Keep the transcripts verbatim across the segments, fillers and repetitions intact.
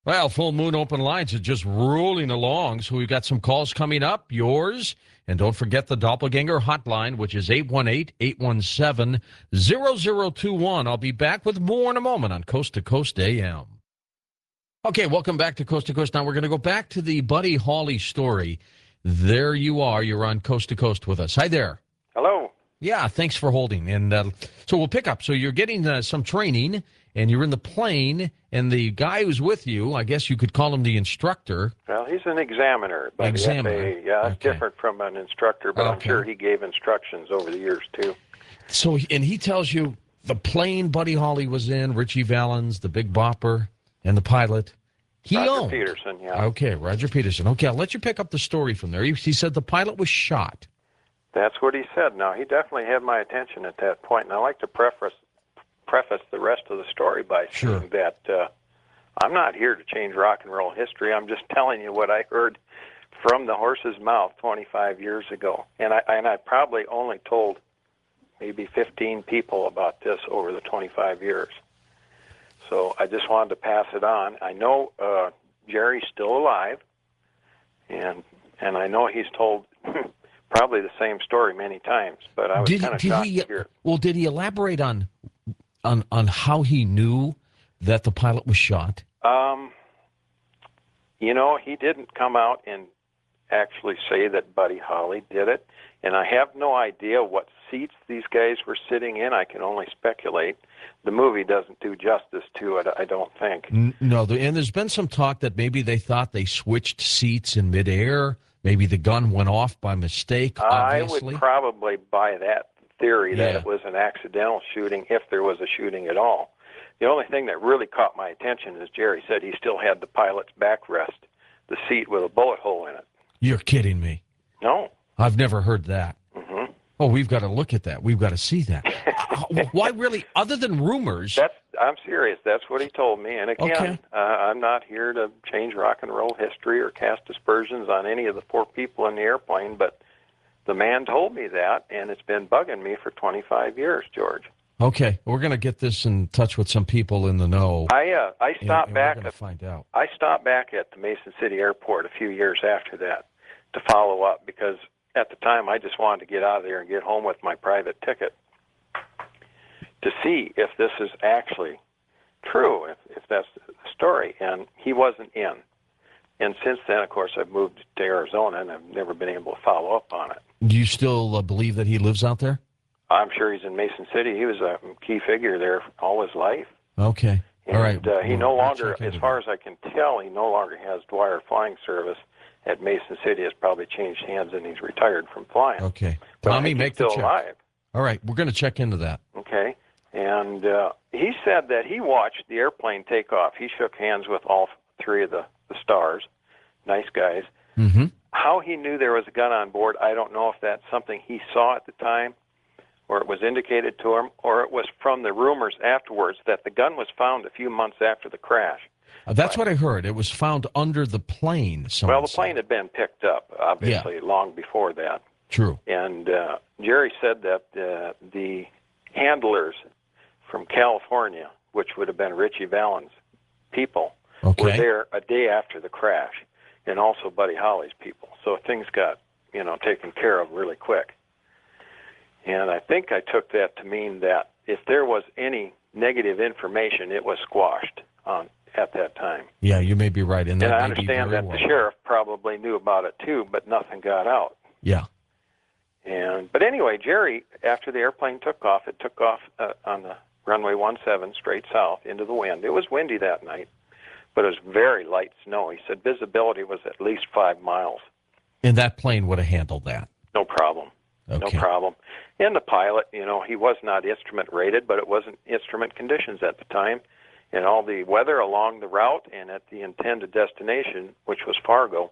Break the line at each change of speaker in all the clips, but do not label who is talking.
Well, full moon open lines are just rolling along, so we've got some calls coming up, yours. And don't forget the Doppelganger hotline, which is eight one eight, eight one seven, zero zero two one. I'll be back with more in a moment on Coast to Coast A M. Okay, welcome back to Coast to Coast. Now we're going to go back to the Buddy Holly story. There you are. You're on Coast to Coast with us. Hi there.
Hello.
Yeah, thanks for holding. And uh, so we'll pick up. So you're getting uh, some training, and you're in the plane, and the guy who's with you, I guess you could call him the instructor.
Well, he's an examiner, but
Examiner.
F A A, yeah, it's
Okay.
different from an instructor, but I'm
Okay.
sure he gave instructions over the years, too.
So, and he tells you the plane Buddy Holly was in, Richie Valens, the Big Bopper, and the pilot. He
Roger
owned.
Peterson, yeah.
Okay, Roger Peterson. Okay, I'll let you pick up the story from there. He, he said the pilot was shot.
That's what he said. Now, he definitely had my attention at that point, and I like to preface preface the rest of the story by
Sure.
saying that uh, I'm not here to change rock and roll history. I'm just telling you what I heard from the horse's mouth twenty-five years ago, and I and I probably only told maybe fifteen people about this over the twenty-five years. So I just wanted to pass it on. I know uh, Jerry's still alive, and and I know he's told probably the same story many times, but I was
Did,
kind of
did
shocked
he?
to hear it.
Well, did he elaborate on on on how he knew that the pilot was shot?
Um, you know, he didn't come out and actually say that Buddy Holly did it, and I have no idea what seats these guys were sitting in. I can only speculate. The movie doesn't do justice to it, I don't think.
N- No, the, and there's been some talk that maybe they thought they switched seats in midair. Maybe the gun went off by mistake, obviously.
I would probably buy that theory that
Yeah.
it was an accidental shooting, if there was a shooting at all. The only thing that really caught my attention is Jerry said he still had the pilot's backrest, the seat with a bullet hole in it.
You're kidding me.
No.
I've never heard that.
hmm
Oh, we've got to look at that. We've got to see that. Uh, Why really, other than rumors?
That's I'm serious. That's what he told me. And again,
Okay.
uh, I'm not here to change rock and roll history or cast aspersions on any of the four people in the airplane, but the man told me that, and it's been bugging me for twenty-five years, George.
Okay, we're going to get this in touch with some people in the know.
I uh, I
and-
stopped
and
back
We're going
at
to find out.
I stopped back at the Mason City Airport a few years after that to follow up because at the time I just wanted to get out of there and get home with my private ticket to see if this is actually true, if, if that's the story. And he wasn't in. And since then, of course, I've moved to Arizona, and I've never been able to follow up on it.
Do you still uh, believe that he lives out there?
I'm sure he's in Mason City. He was a key figure there all his life.
Okay.
And
All right.
uh, he
We'll-
no
we'll
longer,
check
as
into
far
that.
as I can tell, he no longer has Dwyer flying service at Mason City. Has probably changed hands, and he's retired from flying.
Okay.
But I
Tommy,
think
make
he's
the
still
check.
alive.
All right, we're going to check into that.
Okay. And uh, he said that he watched the airplane take off. He shook hands with all three of the, the stars, nice guys.
Mm-hmm.
How he knew there was a gun on board, I don't know if that's something he saw at the time or it was indicated to him, or it was from the rumors afterwards that the gun was found a few months after the crash.
Uh, that's what I heard. It was found under the plane. someone
Well, the
said.
plane had been picked up, obviously, long before that.
True.
And uh, Jerry said that uh, the handlers from California, which would have been Richie Valens' people,
Okay.
were there a day after the crash, and also Buddy Holly's people. So things got, you know, taken care of really quick. And I think I took that to mean that if there was any negative information, it was squashed on at that time.
Yeah, you may be right. And, that
And I
may be
understand
very
that
well.
the sheriff probably knew about it too, but nothing got out.
Yeah.
And but anyway, Jerry, after the airplane took off, it took off uh, on the runway one seven straight south into the wind. It was windy that night, but it was very light snow. He said visibility was at least five miles.
And that plane would have handled that.
No problem. No
Okay.
problem. And the pilot, you know, he was not instrument rated, but it wasn't instrument conditions at the time. And all the weather along the route and at the intended destination, which was Fargo,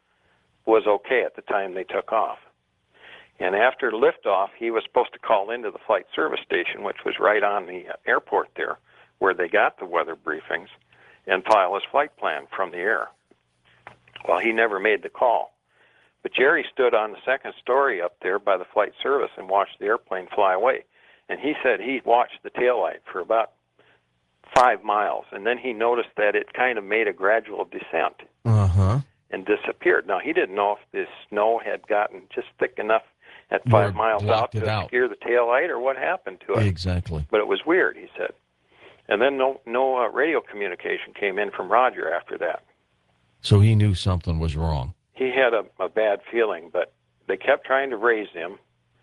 was okay at the time they took off. And after liftoff, he was supposed to call into the flight service station, which was right on the airport there, where they got the weather briefings, and file his flight plan from the air. Well, he never made the call. But Jerry stood on the second story up there by the flight service and watched the airplane fly away. And he said he watched the taillight for about five miles, and then he noticed that it kind of made a gradual descent
Uh-huh.
and disappeared. Now, he didn't know if the snow had gotten just thick enough at five
Where it
miles out
blocked
to
it out.
obscure the taillight or what happened to it.
Exactly.
But it was weird, he said. And then no, no uh, radio communication came in from Roger after that.
So he knew something was wrong.
He had a, a bad feeling, but they kept trying to raise him,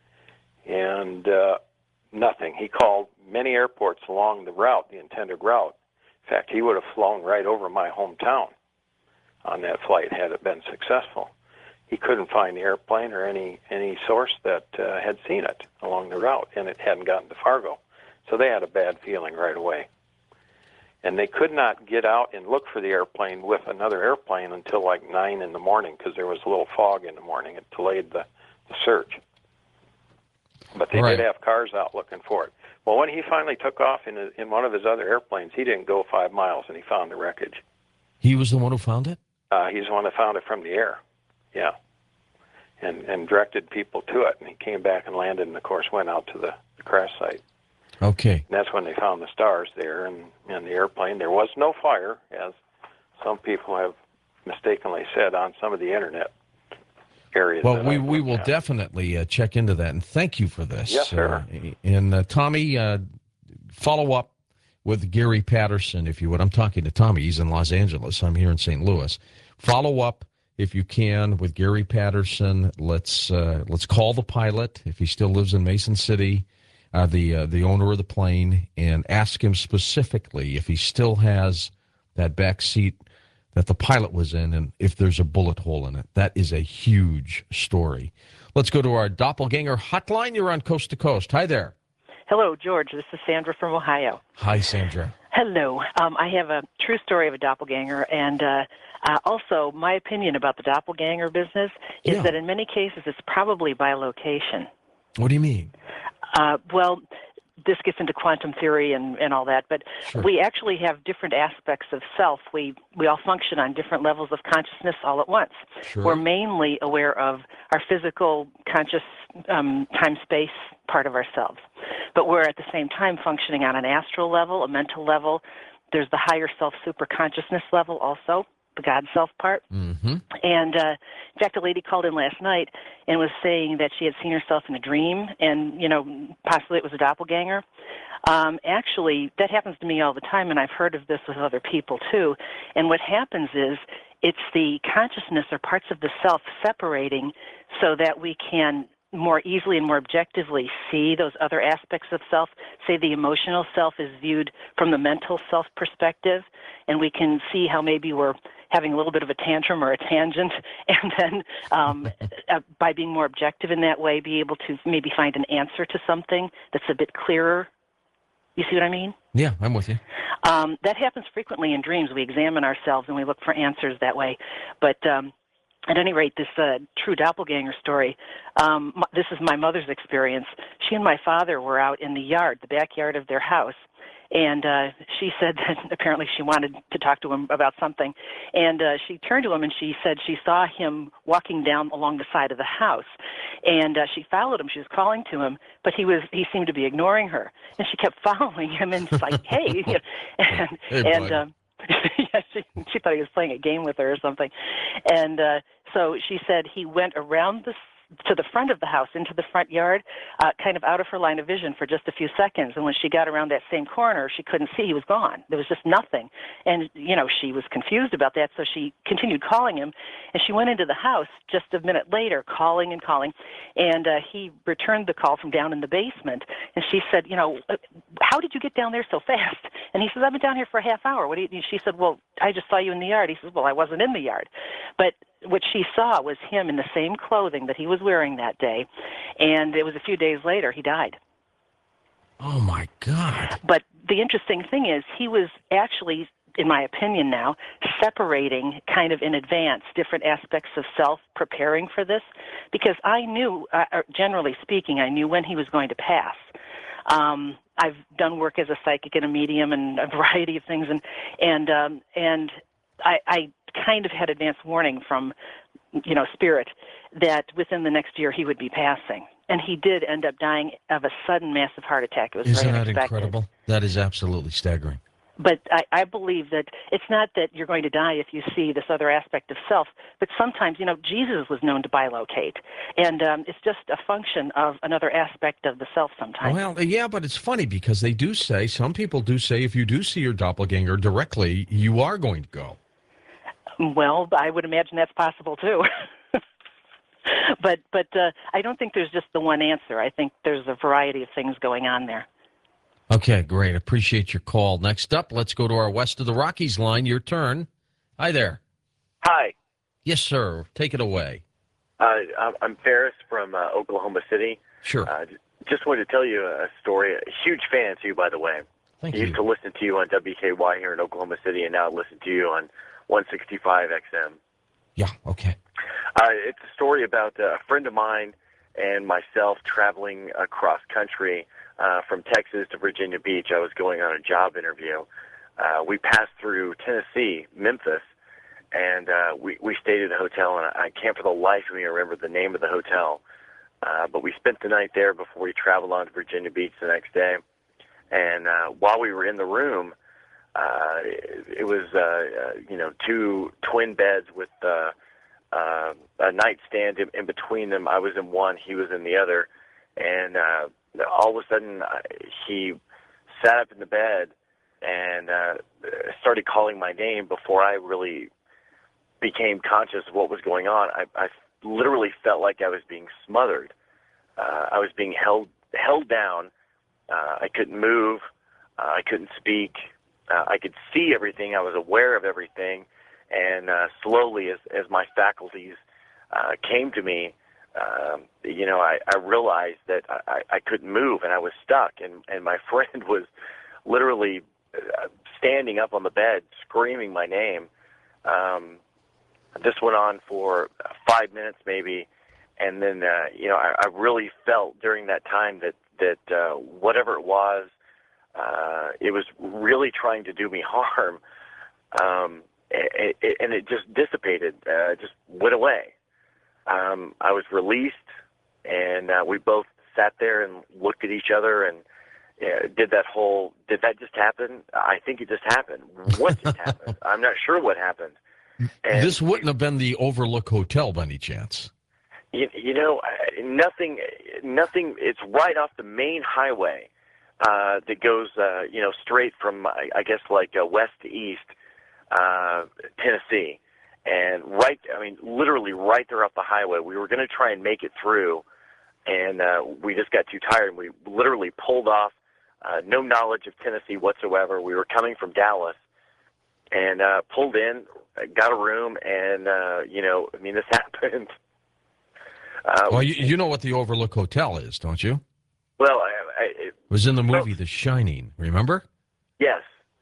and uh, nothing. He called many airports along the route, the intended route. In fact, he would have flown right over my hometown on that flight had it been successful. He couldn't find the airplane or any, any source that uh, had seen it along the route, and it hadn't gotten to Fargo. So they had a bad feeling right away. And they could not get out and look for the airplane with another airplane until like nine in the morning because there was a little fog in the morning. It delayed the, the search. But they
Right.
did have cars out looking for it. Well, when he finally took off in, a, in one of his other airplanes, he didn't go five miles, and he found the wreckage.
He was the one who found it?
Uh, he's the one that found it from the air, yeah, and and directed people to it. And he came back and landed, and of course went out to the, the crash site.
Okay.
And that's when they found the stars there and in the airplane. There was no fire, as some people have mistakenly said on some of the internet areas.
Well,
that
we,
I've
we
looked
will
at.
definitely uh, check into that, and thank you for this.
Yes, sir.
Uh, and uh, Tommy, uh, follow up with Gary Patterson, if you would. I'm talking to Tommy. He's in Los Angeles. I'm here in Saint Louis. Follow up, if you can, with Gary Patterson. Let's uh, let's call the pilot, if he still lives in Mason City, uh, the uh, the owner of the plane, and ask him specifically if he still has that back seat that the pilot was in and if there's a bullet hole in it. That is a huge story. Let's go to our doppelganger hotline. You're on Coast to Coast. Hi there.
Hello, George. This is Sandra from Ohio.
Hi, Sandra.
Hello. Um, I have a true story of a doppelganger, and uh, uh, also my opinion about the doppelganger business is
Yeah.
that in many cases it's probably by location.
What do you mean?
Uh, well, this gets into quantum theory and, and all that, but
Sure.
we actually have different aspects of self. We we all function on different levels of consciousness all at once.
Sure.
We're mainly aware of our physical, conscious, um, time-space part of ourselves, but we're at the same time functioning on an astral level, a mental level. There's the higher self, super-consciousness level also, the God self part.
Mm-hmm.
And uh, in fact, a lady called in last night and was saying that she had seen herself in a dream, and you know, possibly it was a doppelganger. Um, actually, that happens to me all the time, and I've heard of this with other people too. And what happens is it's the consciousness or parts of the self separating so that we can more easily and more objectively see those other aspects of self. Say the emotional self is viewed from the mental self perspective, and we can see how maybe we're having a little bit of a tantrum or a tangent, and then um, uh, by being more objective in that way, be able to maybe find an answer to something that's a bit clearer. You see what I mean?
Yeah, I'm with you.
Um, that happens frequently in dreams. We examine ourselves and we look for answers that way. But um, at any rate, this uh, true doppelganger story, um, m- this is my mother's experience. She and my father were out in the yard, the backyard of their house, and uh, she said that apparently she wanted to talk to him about something. And uh, she turned to him and she said she saw him walking down along the side of the house. And uh, she followed him. She was calling to him, but he was he seemed to be ignoring her. And she kept following him and it's like, hey. You know, and
Hey,
and
bud.
um, yeah, she, she thought he was playing a game with her or something. And uh, so she said he went around the to the front of the house, into the front yard, uh, kind of out of her line of vision for just a few seconds. And when she got around that same corner, she couldn't see. He was gone. There was just nothing. And, you know, she was confused about that, so she continued calling him. And she went into the house just a minute later, calling and calling. And uh, he returned the call from down in the basement. And she said, you know, how did you get down there so fast? And he says, I've been down here for a half hour. What do you, and she said, well, I just saw you in the yard. He says, well, I wasn't in the yard. But what she saw was him in the same clothing that he was wearing that day, and it was a few days later he died.
Oh, my God.
But the interesting thing is he was actually, in my opinion now, separating kind of in advance different aspects of self, preparing for this, because I knew, uh, generally speaking, I knew when he was going to pass. Um, I've done work as a psychic and a medium and a variety of things, and and um, and I, I kind of had advance warning from, you know, Spirit that within the next year he would be passing. And he did end up dying of a sudden massive heart attack. It was
Isn't
very
that
unexpected.
incredible? That is absolutely staggering.
But I, I believe that it's not that you're going to die if you see this other aspect of self, but sometimes, you know, Jesus was known to bilocate, and um, it's just a function of another aspect of the self sometimes.
Well, yeah, but it's funny because they do say, some people do say, if you do see your doppelganger directly, you are going to go.
Well, I would imagine that's possible too. but but uh, I don't think there's just the one answer. I think there's a variety of things going on there.
Okay, great. Appreciate your call. Next up, let's go to our West of the Rockies line. Your turn. Hi there.
Hi,
Yes, sir. Take it away.
uh, I'm I'm Ferris from uh, Oklahoma City.
Sure.
Uh, j- just wanted to tell you a story. A huge fan to you, by the way.
Thank
I used
you.
to listen to you on W K Y here in Oklahoma City, and now I listen to you on one sixty-five X M.
Yeah, okay.
Uh, it's a story about uh, a friend of mine and myself traveling across country uh, from Texas to Virginia Beach. I was going on a job interview. Uh, we passed through Tennessee, Memphis, and uh, we, we stayed at a hotel, and I can't for the life of me remember the name of the hotel. Uh, but we spent the night there before we traveled on to Virginia Beach the next day. And uh, while we were in the room, uh, it, it was, uh, uh, you know, two twin beds with uh, uh, a nightstand in, in between them. I was in one, he was in the other. And uh, all of a sudden, uh, he sat up in the bed and uh, started calling my name before I really became conscious of what was going on. I, I literally felt like I was being smothered. Uh, I was being held held down. Uh, I couldn't move. Uh, I couldn't speak. Uh, I could see everything. I was aware of everything. And uh, slowly, as, as my faculties uh, came to me, um, you know, I, I realized that I, I couldn't move and I was stuck. And, and my friend was literally uh, standing up on the bed, screaming my name. Um, this went on for five minutes maybe. And then, uh, you know, I, I really felt during that time that, that uh, whatever it was, uh, it was really trying to do me harm. Um, it, it, and it just dissipated, uh, just went away. Um, I was released, and uh, we both sat there and looked at each other and uh, did that whole, did that just happen? I think it just happened. What just happened? I'm not sure what happened. And
This wouldn't have been the Overlook Hotel by any chance.
You, you know, nothing, nothing, it's right off the main highway uh, that goes, uh, you know, straight from, I, I guess, like uh, west to east, uh, Tennessee. And right, I mean, literally right there off the highway. We were going to try and make it through, and uh, we just got too tired, and we literally pulled off, uh, no knowledge of Tennessee whatsoever. We were coming from Dallas, and uh, pulled in, got a room, and, uh, you know, I mean, this happened. Uh,
Well, you, you know what the Overlook Hotel is, don't you?
Well, I, I, it
It was in the movie The Shining, remember?
yes.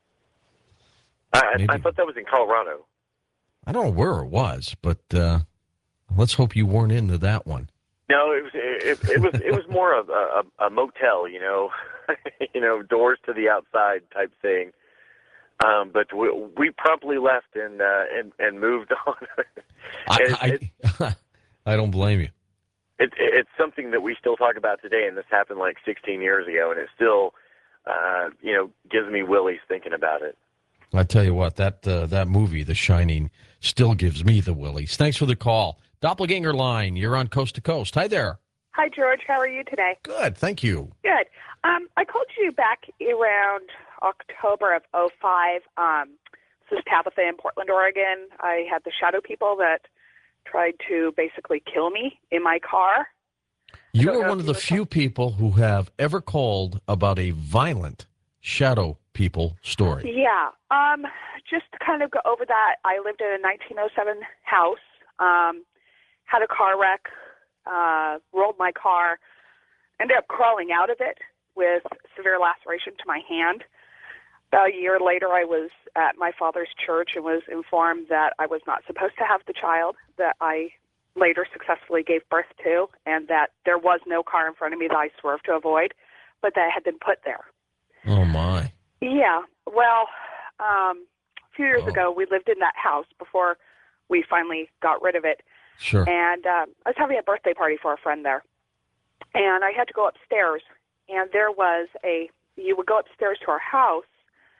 I,
Maybe.
I thought that was in Colorado.
I don't know where it was, but uh, let's hope you weren't into that one.
No, it was it, it was it was more of a, a, a motel, you know, you know, doors to the outside type thing. Um, but we, we promptly left and uh, and and moved on. it,
I, I, I don't blame you.
it, it's something that we still talk about today, and this happened like sixteen years ago, and it still, uh, you know, gives me willies thinking about it.
I tell you what, that uh, that movie, The Shining, still gives me the willies. Thanks for the call. Doppelganger line, you're on Coast to Coast. Hi there.
Hi, George. How are you today?
Good, thank you.
Good. Um, I called you back around October of oh five. Um, this is Tabitha in Portland, Oregon. I had the shadow people that tried to basically kill me in my car.
You
don't
are
know
one
if
of
you
the
were
few people who have ever called about a violent shadow people story.
Yeah. Um, just to kind of go over that, I lived in a nineteen oh seven house, um, had a car wreck, uh, rolled my car, ended up crawling out of it with severe laceration to my hand. About a year later, I was at my father's church and was informed that I was not supposed to have the child that I later successfully gave birth to, and that there was no car in front of me that I swerved to avoid, but that had been put there.
Oh, my.
Yeah. Well, um, a few years
Oh.
ago, we lived in that house before we finally got rid of it.
Sure.
And um, I was having a birthday party for a friend there. And I had to go upstairs. And there was a, you would go upstairs to our house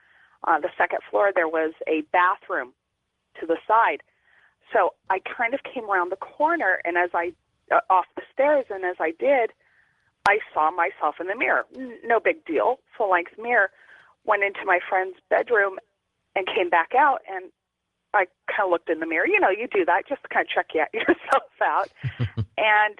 On the second floor, there was a bathroom to the side. So I kind of came around the corner, and as I, uh, off the stairs, and as I did, I saw myself in the mirror. N- no big deal, full-length mirror. Went into my friend's bedroom and came back out, and I kind of looked in the mirror. You know, you do that just to kind of check yourself out. And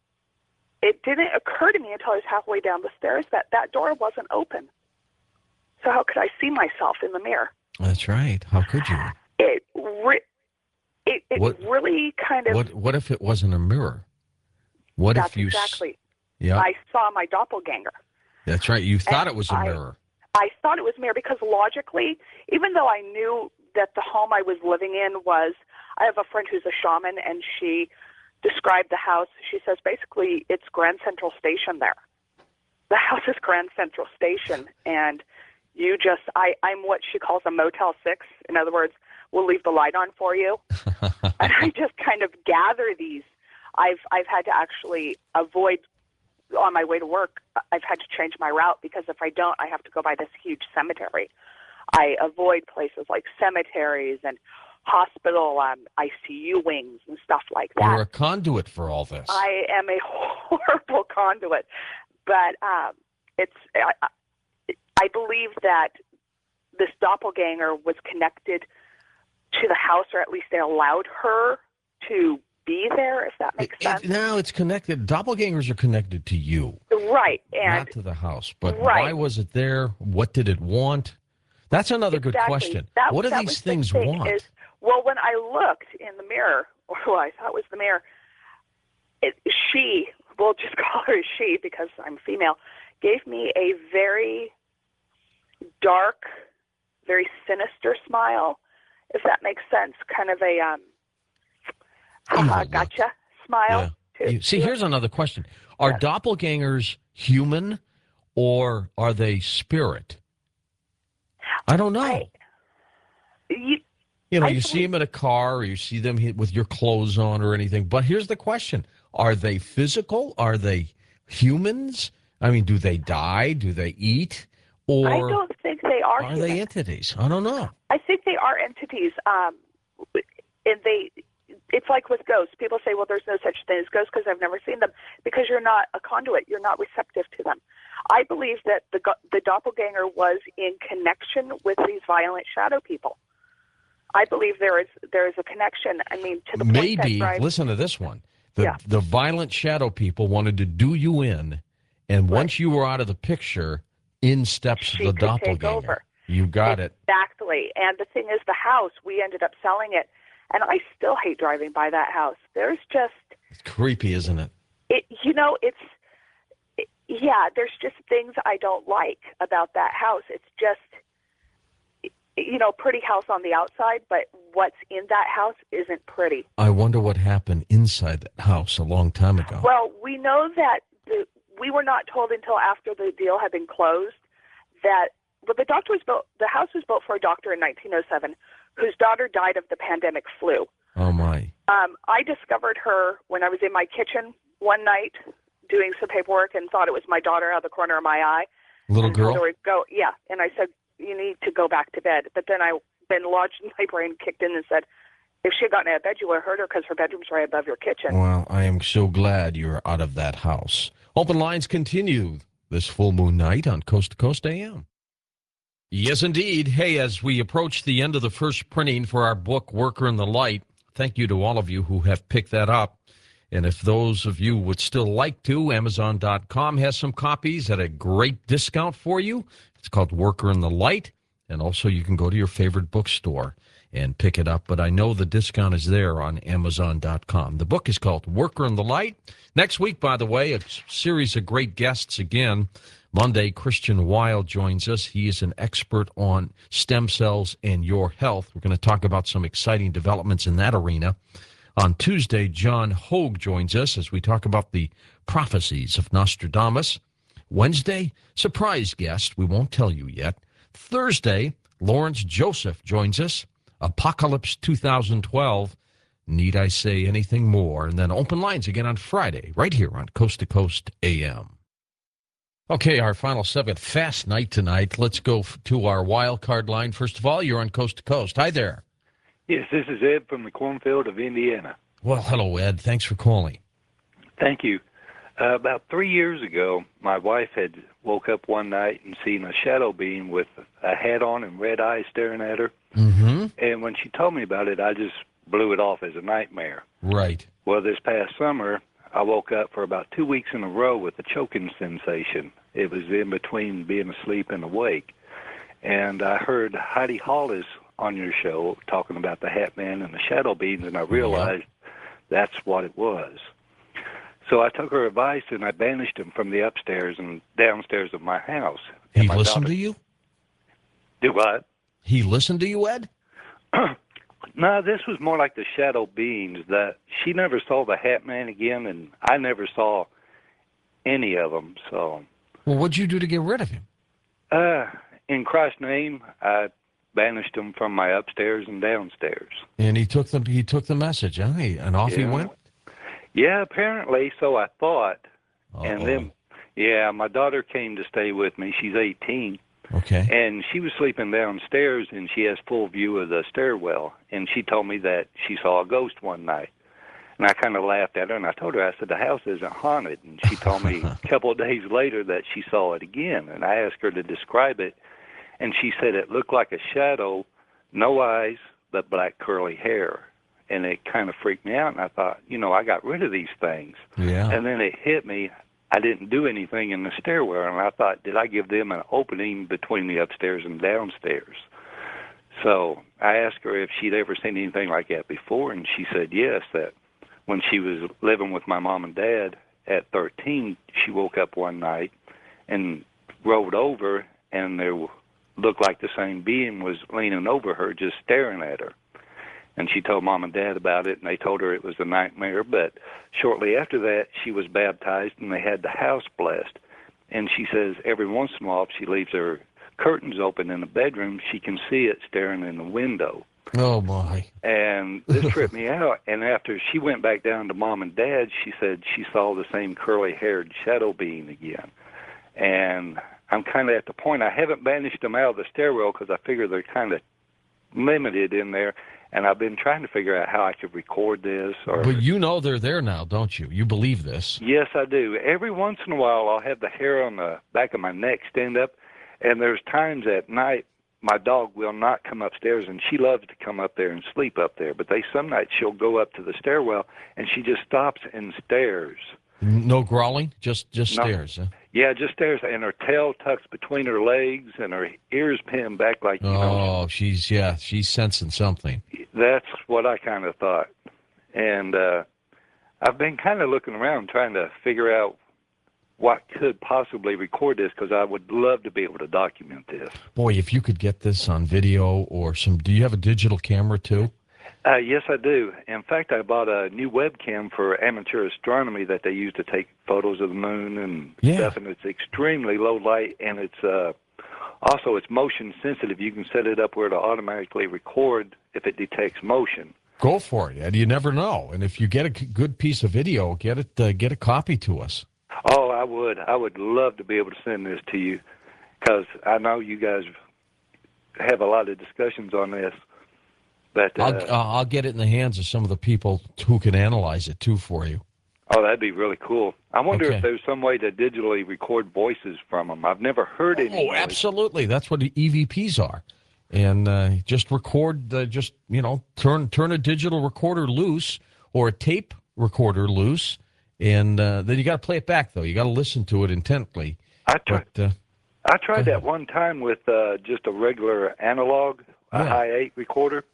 it didn't occur to me until I was halfway down the stairs that that door wasn't open. So how could I see myself in the mirror?
That's right. How could you?
It re- it, it
What-
really kind of...
What What if it wasn't a mirror? What
That's
if you? s-
exactly.
Yeah,
I saw my doppelganger.
that's right. You thought
and
it was a
I-
mirror.
I thought it was mirror because logically, even though I knew that the home I was living in was, I have a friend who's a shaman, and she described the house. She says basically it's Grand Central Station there. The house is Grand Central Station, and you just, I, I'm what she calls a Motel six. In other words, we'll leave the light on for you. And I just kind of gather these. I've I've had to actually avoid, on my way to work, I've had to change my route because if I don't, I have to go by this huge cemetery. I avoid places like cemeteries and hospital um, I C U wings and stuff like that.
You're a conduit for all this.
I am a horrible conduit, but um, it's. I, I I believe that this doppelganger was connected to the house, or at least they allowed her to be there, if that makes
It-
sense.
it- now it's connected. Doppelgangers are connected to you,
Right, and
not to the house. But
Right.
why was it there? What did it want? That's another good
exactly.
question.
That,
what do
that
these
was the
things
thing
want?
Is, well, when I looked in the mirror, or who I thought was the mirror, it, she, we'll just call her she because I'm female, gave me a very dark, very sinister smile, if that makes sense. Kind of a um,
Evil
haha,
look.
gotcha smile.
Yeah.
To,
You- See,
to
here's another question. Are
Yes.
doppelgangers human or are they spirit? I don't know.
I- you,
you know,
I
you see
believe-
them in a car or you see them hi- with your clothes on or anything. But here's the question. Are they physical? Are they humans? I mean, do they die? Do they eat? Or
I don't think they are.
are
human.
they entities? I don't know.
I think they are entities. Um, and they, it's like with ghosts. People say, well, there's no such thing as ghosts because I've never seen them. Because you're not a conduit. You're not receptive to them. I believe that the go- the doppelganger was in connection with these violent shadow people. I believe there is there is a connection. I mean, to the point
Maybe,
that drives,
listen to this one. The,
Yeah.
the violent shadow people wanted to do you in, and once you were out of the picture, in steps
She
the
could take
doppelganger.
over.
You got it.
Exactly. And the thing is, the house, we ended up selling it, and I still hate driving by that house. There's just,
It's creepy, isn't it?
it, you know, it's, it, yeah, there's just things I don't like about that house. It's just, you know, pretty house on the outside, but what's in that house isn't pretty.
I wonder what happened inside that house a long time ago.
Well, we know that the, we were not told until after the deal had been closed that well, the doctor was built. The house was built for a doctor in nineteen oh seven, whose daughter died of the pandemic flu.
Oh, my.
Um, I discovered her when I was in my kitchen one night doing some paperwork and thought it was my daughter out of the corner of my eye.
Little
and told
girl?
her to go, yeah, and I said, you need to go back to bed. But then I, then lodged in my brain, kicked in and said, if she had gotten out of bed, you would have heard her because her bedroom's right above your kitchen.
Well, I am so glad you're out of that house. Open lines continue this full moon night on Coast to Coast A M. Yes, indeed. Hey, as we approach the end of the first printing for our book, Worker in the Light, thank you to all of you who have picked that up. And if those of you would still like to, Amazon dot com has some copies at a great discount for you. It's called Worker in the Light. And also you can go to your favorite bookstore and pick it up. But I know the discount is there on Amazon dot com. The book is called Worker in the Light. Next week, by the way, a series of great guests again. Monday, Christian Weil joins us. He is an expert on stem cells and your health. We're going to talk about some exciting developments in that arena. On Tuesday, John Hogue joins us as we talk about the prophecies of Nostradamus. Wednesday, surprise guest. We won't tell you yet. Thursday, Lawrence Joseph joins us. Apocalypse two thousand twelve. Need I say anything more? And then open lines again on Friday, right here on Coast to Coast A M. Okay, our final segment, fast night tonight. Let's go f- to our wild card line. First of all, you're on Coast to Coast. Hi there.
Yes, this is Ed from the cornfield of Indiana.
Well, hello, Ed. Thanks for calling.
Thank you. Uh, about three years ago, my wife had woke up one night and seen a shadow being with a hat on and red eyes staring at her.
Mm-hmm.
And when she told me about it, I just blew it off as a nightmare.
Right.
Well, this past summer, I woke up for about two weeks in a row with a choking sensation. It was in between being asleep and awake. And I heard Heidi Hollis on your show talking about the Hat Man and the shadow beings, and I realized that's what it was. So I took her advice, and I banished him from the upstairs and downstairs of my house.
He
And my
listened
daughter-
to you?
Do what?
He listened to you, Ed?
No, this was more like the shadow beings. That she never saw the Hat Man again, and I never saw any of them. So,
Well, what'd you do to get rid of him?
uh, in Christ's name, I banished him from my upstairs and downstairs.
And he took the he took the message, huh? He- And off he
Yeah.
went?
Yeah, apparently. So I thought,
Uh-oh.
and then, yeah, my daughter came to stay with me. She's eighteen.
Okay.
And she was sleeping downstairs, and she has full view of the stairwell. And she told me that she saw a ghost one night. And I kind of laughed at her, and I told her, I said, the house isn't haunted. And she told me a couple of days later that she saw it again. And I asked her to describe it, and she said it looked like a shadow, no eyes, but black curly hair. And it kind of freaked me out, and I thought, you know, I got rid of these things.
Yeah.
And then it hit me, I didn't do anything in the stairwell, and I thought, did I give them an opening between the upstairs and downstairs? So I asked her if she'd ever seen anything like that before, and she said yes, that when she was living with my mom and dad at thirteen, she woke up one night and rolled over, and there looked like the same being was leaning over her, just staring at her. And she told Mom and Dad about it, and they told her it was a nightmare. But shortly after that, she was baptized, and they had the house blessed. And she says every once in a while, if she leaves her curtains open in the bedroom, she can see it staring in the window.
Oh, my.
And this tripped me out. And after she went back down to Mom and Dad, she said she saw the same curly-haired shadow being again. And I'm kind of at the point, I haven't banished them out of the stairwell because I figure they're kind of limited in there. And I've been trying to figure out how I could record this. Or
But you know they're there now, don't you? You believe this.
Yes, I do. Every once in a while, I'll have the hair on the back of my neck stand up, and there's times at night my dog will not come upstairs, and she loves to come up there and sleep up there. But they some nights she'll go up to the stairwell, and she just stops and stares.
No growling? Just just
No.
stares, huh?
Yeah, just stares, and her tail tucks between her legs, and her ears pinned back like, you know.
Oh, she's, yeah, she's sensing something.
That's what I kind of thought. And uh, I've been kind of looking around trying to figure out what could possibly record this, because I would love to be able to document this.
Boy, if you could get this on video or some, do you have a digital camera too?
Uh, yes, I do. In fact, I bought a new webcam for amateur astronomy that they use to take photos of the moon and
Yeah.
stuff, and it's extremely low light, and it's uh, also it's motion sensitive. You can set it up where it'll automatically record if it detects motion.
Go for it, Ed. You never know. And if you get a c- good piece of video, get it, uh, get a copy to us.
Oh, I would. I would love to be able to send this to you, because I know you guys have a lot of discussions on this. But uh,
I'll, uh, I'll get it in the hands of some of the people who can analyze it too for you.
oh, that'd be really cool. I wonder
Okay.
if there's some way to digitally record voices from them. I've never heard any.
Oh,
voice.
absolutely. That's what the E V Ps are. And uh, just record, uh, just, you know, turn turn a digital recorder loose or a tape recorder loose. And uh, then you got to play it back, though. You got to listen to it intently.
I tried.
But, uh,
I tried
go
that
ahead.
one time with uh, just a regular analog, a
Yeah.
high eight recorder,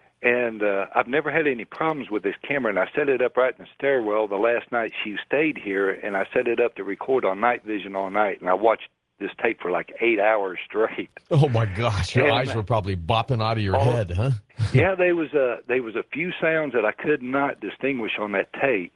and uh, I've never had any problems with this camera. And I set it up right in the stairwell the last night she stayed here, and I set it up to record on night vision all night. And I watched this tape for like eight hours straight.
oh, my gosh. Your
And-
eyes were probably bopping out of your
Oh.
head, huh?
Yeah, there was a there was a few sounds that I could not distinguish on that tape,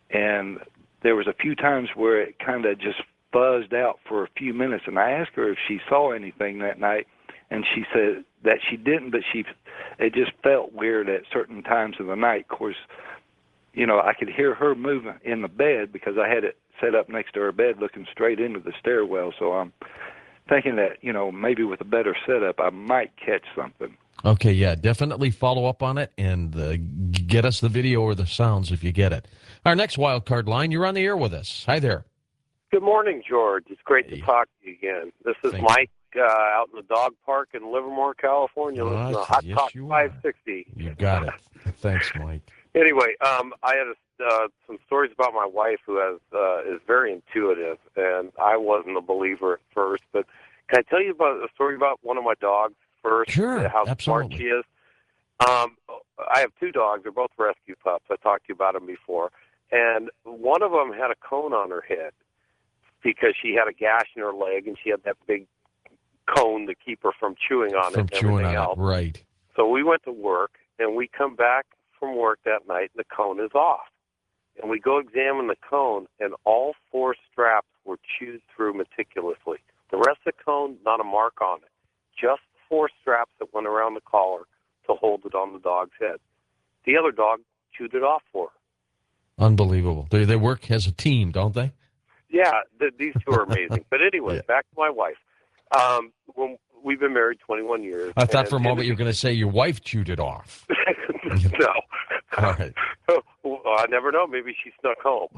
and there was a few times where it kind of just buzzed out for a few minutes. And I asked her if she saw anything that night, and she said that she didn't, but she it just felt weird at certain times of the night. Of course, you know, I could hear her moving in the bed because I had it set up next to her bed looking straight into the stairwell. So I'm thinking that, you know, maybe with a better setup, I might catch something.
Okay, yeah, definitely follow up on it and uh, g- get us the video or the sounds if you get it. Our next wild card line, you're on the air with us. Hi there.
Good morning, George. It's great
Hey.
to talk to you again. This is
Thank
Mike uh, out in the dog park in Livermore, California,
Oh,
listening to
yes,
Hot
yes,
Top
you are.
five sixty.
You got it. Thanks, Mike.
Anyway, um, I had a, uh, some stories about my wife who has uh, is very intuitive, and I wasn't a believer at first. But can I tell you about a story about one of my dogs first?
Sure,
How smart
absolutely.
she is. Um, I have two dogs. They're both rescue pups. I talked to you about them before. And one of them had a cone on her head because she had a gash in her leg, and she had that big cone to keep her from chewing on
From
it and
chewing
everything
on
else.
it, right.
So we went to work, and we come back from work that night, and the cone is off. And we go examine the cone, and all four straps were chewed through meticulously. The rest of the cone, not a mark on it. Just four straps that went around the collar to hold it on the dog's head. The other dog chewed it off for her.
Unbelievable. They, they work as a team, don't they?
Yeah, th- these two are amazing. But anyway,
Yeah.
back to my wife. Um, when we've been married twenty-one years.
I thought
and-
for a
and
moment
the-
you were going to say your wife chewed it off.
no.
All right.
Well, I never know. Maybe she snuck home.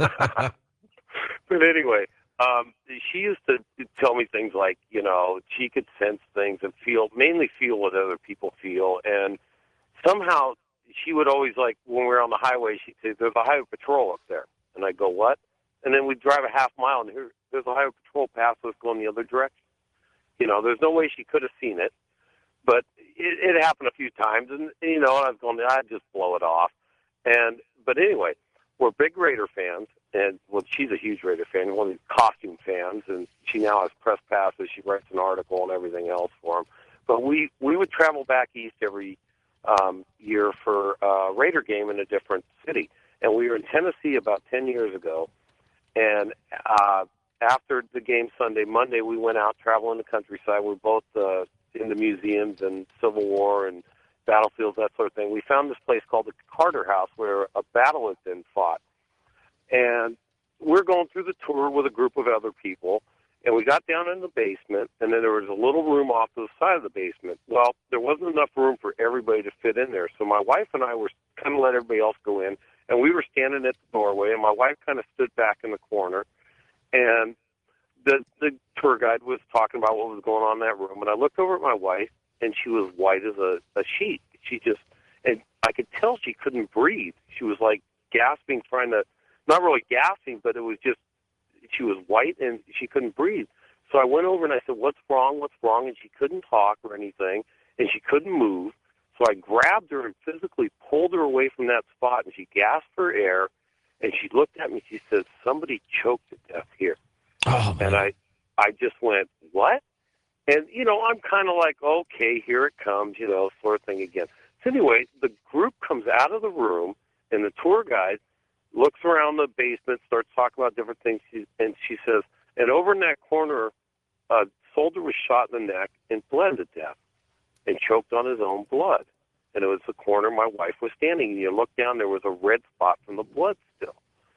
But anyway, um, she used to tell me things like, you know, she could sense things and feel, mainly feel what other people feel. And somehow she would always, like, when we were on the highway, she'd say, there's a highway patrol up there. And I'd go, what? And then we'd drive a half mile, and here, there's a highway patrol past us going the other direction. You know, there's no way she could have seen it. But it, it happened a few times, and, you know, and I was going, I'd just blow it off. And But anyway, we're big Raider fans, and, well, she's a huge Raider fan, one of these costume fans, and she now has press passes. She writes an article and everything else for them. But we, we would travel back east every um, year for a Raider game in a different city. And we were in Tennessee about ten years ago, and uh, after the game Sunday, Monday, we went out traveling the countryside. We were both uh, in the museums and Civil War and battlefields, that sort of thing. We found this place called the Carter House where a battle had been fought. And we're going through the tour with a group of other people, and we got down in the basement, and then there was a little room off to the side of the basement. Well, there wasn't enough room for everybody to fit in there, so my wife and I were kind of let everybody else go in, and we were standing at the doorway, and my wife kind of stood back in the corner, and the the tour guide was talking about what was going on in that room, and I looked over at my wife, and she was white as a, a sheet. She just, and I could tell she couldn't breathe. She was like gasping, trying to, not really gasping, but it was just, she was white and she couldn't breathe. So I went over and I said, what's wrong, what's wrong? And she couldn't talk or anything, and she couldn't move. So I grabbed her and physically pulled her away from that spot, and she gasped for air, and she looked at me, she said, somebody choked to death here.
Oh, man.
And I, I just went, what? And, you know, I'm kind of like, okay, here it comes, you know, sort of thing again. So anyway, the group comes out of the room, and the tour guide looks around the basement, starts talking about different things, and she says, and over in that corner, a soldier was shot in the neck and bled to death and choked on his own blood. And it was the corner my wife was standing, and you look down, there was a red spot from the blood still.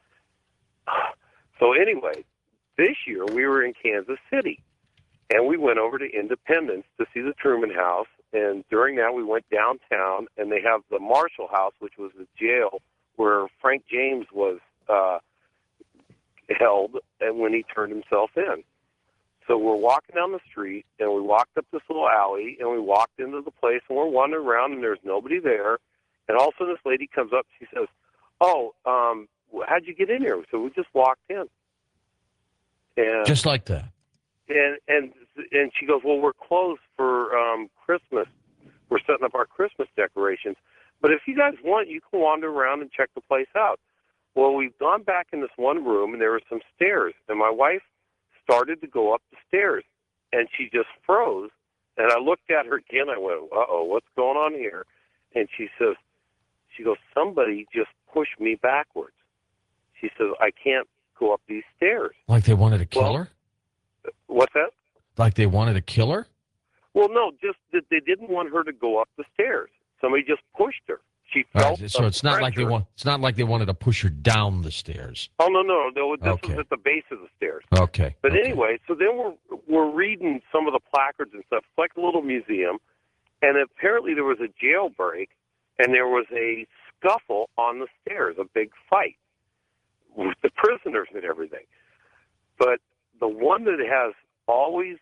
So anyway, this year we were in Kansas City, and we went over to Independence to see the Truman House, and during that we went downtown, and they have the Marshall House, which was the jail where Frank James was uh, held and when he turned himself in. So we're walking down the street, and we walked up this little alley, and we walked into the place, and we're wandering around, and there's nobody there. And all of a sudden this lady comes up, she says, oh, um, how'd you get in here? So we just walked in. And
Just like that.
and and and she goes, well, we're closed for um, Christmas. We're setting up our Christmas decorations. But if you guys want, you can wander around and check the place out. Well, we've gone back in this one room, and there were some stairs. And my wife started to go up the stairs, and she just froze. And I looked at her again. I went, uh-oh, what's going on here? And she says, she goes, somebody just pushed me backwards. She says, I can't go up these stairs.
Like they wanted to kill
Well,
her?
What's that?
Like they wanted to kill her?
Well, no, just that they didn't want her to go up the stairs. Somebody just pushed her. She
All
felt
right, so
a
it's not like they
pressure.
want. It's not like they wanted to push her down the stairs.
Oh no, no, no! This
Okay.
was at the base of the stairs.
Okay.
But
okay.
anyway, so then we're we're reading some of the placards and stuff. It's like a little museum, and apparently there was a jailbreak, and there was a scuffle on the stairs, a big fight with the prisoners and everything. But the one that has always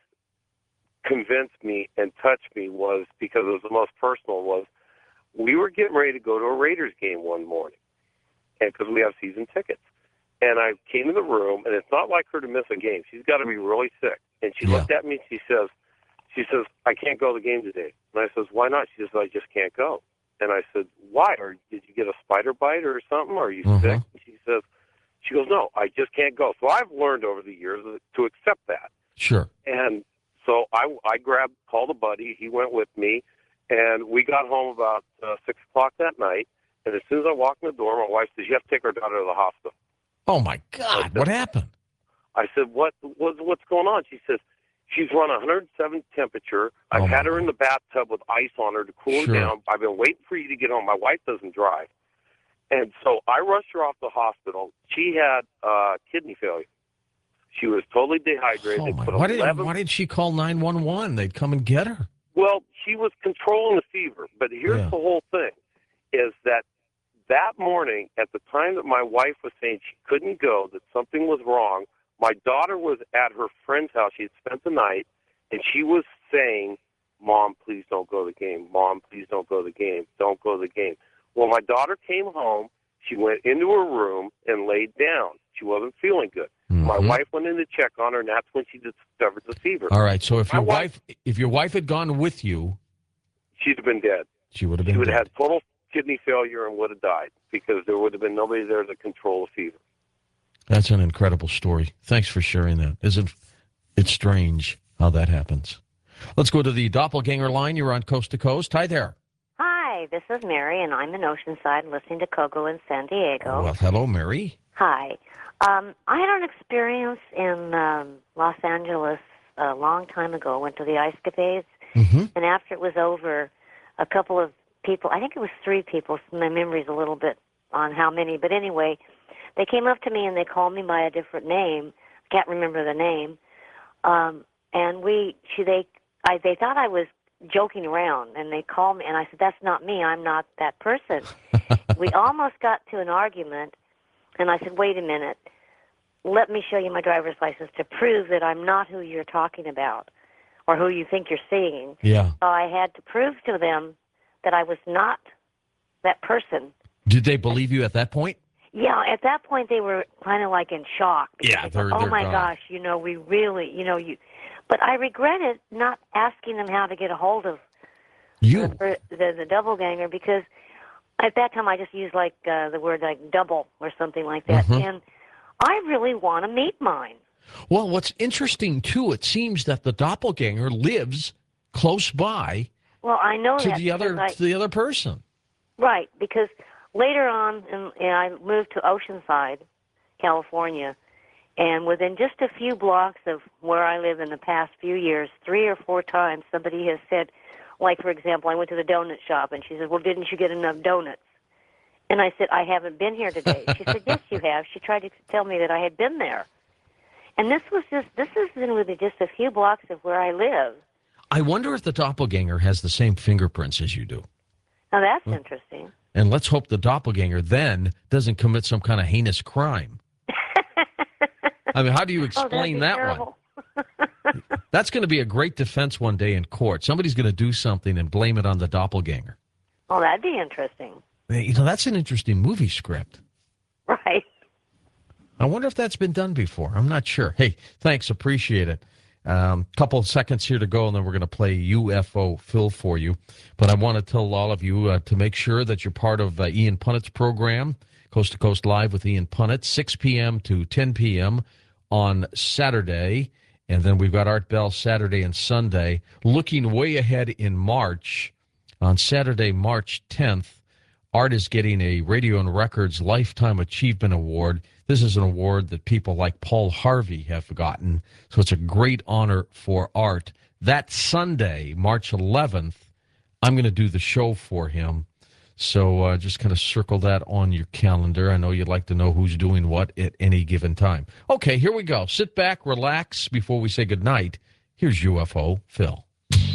convinced me and touched me was, because it was the most personal, was we were getting ready to go to a Raiders game one morning, and because we have season tickets. And I came in the room, and it's not like her to miss a game. She's got to be really sick. And she
Yeah.
looked at me, and she says, she says, I can't go to the game today. And I says, why not? She says, I just can't go. And I said, why? Or did you get a spider bite or something? Or are you
Mhm.
sick? And she says, she goes, no, I just can't go. So I've learned over the years to accept that.
Sure.
And so I, I grabbed, called a buddy. He went with me, and we got home about uh, six o'clock that night. And as soon as I walked in the door, my wife says, you have to take our daughter to the hospital.
Oh my God! What happened?
I said, what, what what's going on? She says, she's run one hundred seven temperature. I've
Oh,
had
my
her in the bathtub with ice on her to cool
Sure.
her down. I've been waiting for you to get home. My wife doesn't drive. And so I rushed her off to the hospital. She had uh, kidney failure. She was totally dehydrated.
Oh
They
my!
put
Why did
eleven
Why did she call nine one one? They'd come and get her.
Well, she was controlling the fever. But here's
Yeah.
the whole thing, is that that morning, at the time that my wife was saying she couldn't go, that something was wrong, my daughter was at her friend's house. She had spent the night, and she was saying, Mom, please don't go to the game. Mom, please don't go to the game. Don't go to the game. Well, my daughter came home. She went into her room and laid down. She wasn't feeling good. My
Mhm.
wife went in to check on her, and that's when she discovered the fever.
All right. So if
My
your
wife-
wife, if your wife had gone with you,
She'd have been dead.
she would have
She
been
would have
dead.
had total kidney failure and would have died because there would have been nobody there to control the fever.
That's an incredible story. Thanks for sharing that. Isn't it's strange how that happens? Let's go to the doppelganger line. You're on Coast to Coast. Hi there.
Hi, this is Mary, and I'm in Oceanside listening to Kogo in San Diego.
Well, hello, Mary.
Hi. Um, I had an experience in um, Los Angeles a long time ago. Went to the Ice Capades,
Mm-hmm.
and after it was over, a couple of people, I think it was three people, my memory's a little bit on how many, but anyway, they came up to me and they called me by a different name. I can't remember the name. Um, and we, she, they, I, they thought I was joking around, and they called me, and I said, that's not me, I'm not that person. We almost got to an argument, and I said, wait a minute, let me show you my driver's license to prove that I'm not who you're talking about or who you think you're seeing.
Yeah.
So I had to prove to them that I was not that person.
Did they believe you at that point?
Yeah, at that point they were kind of like in shock. because
Yeah,
they
they're-
thought, oh
they're
my
gone.
gosh, you know, we really, you know, you. But I regretted not asking them how to get a hold of
You.
the, the, the double ganger, because at that time I just used like uh, the word like double or something like that.
Mhm.
And I really want to meet mine.
Well, what's interesting, too, it seems that the doppelganger lives close by
Well, I know
to
that
the other
because I-
to the other person.
Right, because later on, in, in, I moved to Oceanside, California, and within just a few blocks of where I live in the past few years, three or four times somebody has said, like, for example, I went to the donut shop, and she said, well, didn't you get enough donuts? And I said, I haven't been here today. She said, yes, you have. She tried to tell me that I had been there. And this was just, this is in within just a few blocks of where I live.
I wonder if the doppelganger has the same fingerprints as you do.
Now, that's interesting.
And let's hope the doppelganger then doesn't commit some kind of heinous crime. I mean, how do you
Oh, that'd
explain
be
that
terrible.
one? That's going to be a great defense one day in court. Somebody's going to do something and blame it on the doppelganger.
Oh, that'd be interesting.
You know, that's an interesting movie script.
Right.
I wonder if that's been done before. I'm not sure. Hey, thanks. Appreciate it. Um, couple of seconds here to go, and then we're going to play U F O Phil for you. But I want to tell all of you uh, to make sure that you're part of uh, Ian Punnett's program, Coast to Coast Live with Ian Punnett, six p.m. to ten p.m. on Saturday. And then we've got Art Bell Saturday and Sunday. Looking way ahead in March, on Saturday, March tenth, Art is getting a Radio and Records Lifetime Achievement Award. This is an award that people like Paul Harvey have gotten, so it's a great honor for Art. That Sunday, March eleventh, I'm going to do the show for him. So uh, just kind of circle that on your calendar. I know you'd like to know who's doing what at any given time. Okay, here we go. Sit back, relax before we say goodnight. Here's U F O Phil.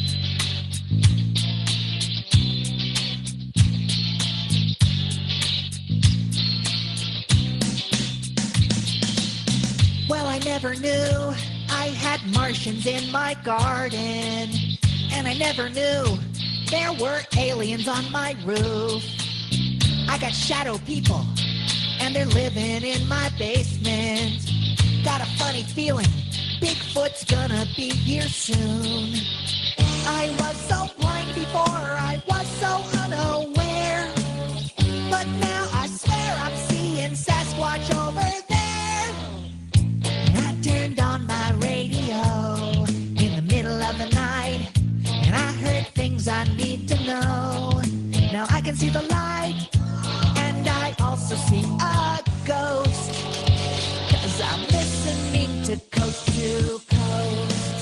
Well, I never knew I had Martians in my garden. And I never knew there were aliens on my roof. I got shadow people, and they're living in my basement. Got a funny feeling Bigfoot's gonna be here soon. I was so blind before, I was so unaware. But now I swear I'm seeing Sasquatch over there. And I turned on my radio in the middle of the night, and I heard things I need to know. Now I can see the light, and I also see a ghost, 'cause I'm listening to Coast to Coast.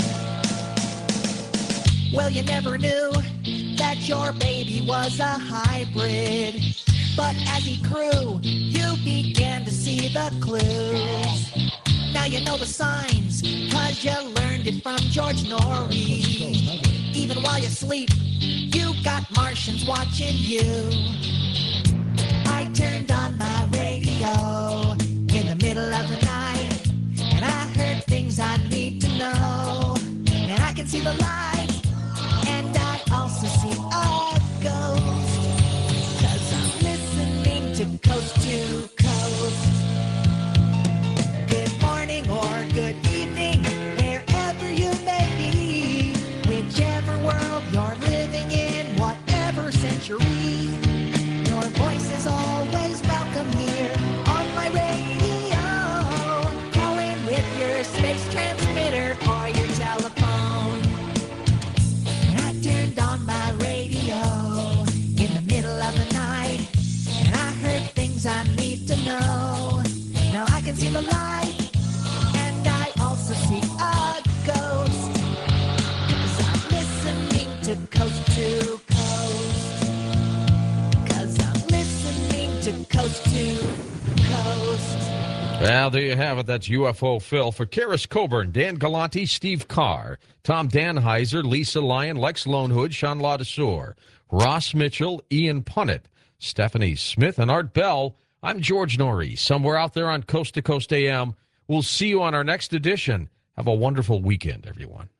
Well, you never knew that your baby was a hybrid, but as he grew, you began to see the clues. Now you know the signs, 'cause you learned it from George Norrie. Even while you sleep, you got Martians watching you. I turned on my radio in the middle of the night, and I heard things I need to know. And I can see the light, and I also see a ghost, 'cause I'm listening to Coast to Coast. Good morning or good evening, wherever you may be, whichever world you're living in, whatever century, your voice is always welcome here on my radio. Call in with your space transmitter or your telephone. And I turned on my radio in the middle of the night, and I heard things I need to know. Now I can see the light, and I also see a ghost, 'cause I'm listening to Coast to Coast. 'Cause I'm listening to Coast to Coast.
Well, there you have it. That's U F O Phil. For Karis Coburn, Dan Galante, Steve Carr, Tom Danheiser, Lisa Lyon, Lex Lonehood, Sean Ladesseur, Ross Mitchell, Ian Punnett, Stephanie Smith, and Art Bell, I'm George Norrie, somewhere out there on Coast to Coast A M. We'll see you on our next edition. Have a wonderful weekend, everyone.